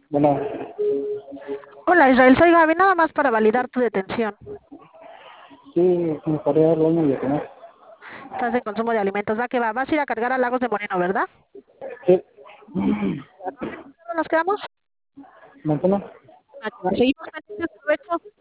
Bueno, Hola Israel, soy Gaby, nada más para validar tu detención. sí, me gustaría darle algo de comer. Estás en consumo de alimentos, va que va. Vas a ir a cargar a Lagos de Moreno, ¿verdad? Sí, ¿No nos quedamos? ¿manzana? Va que va. Seguimos pendientes, provecho.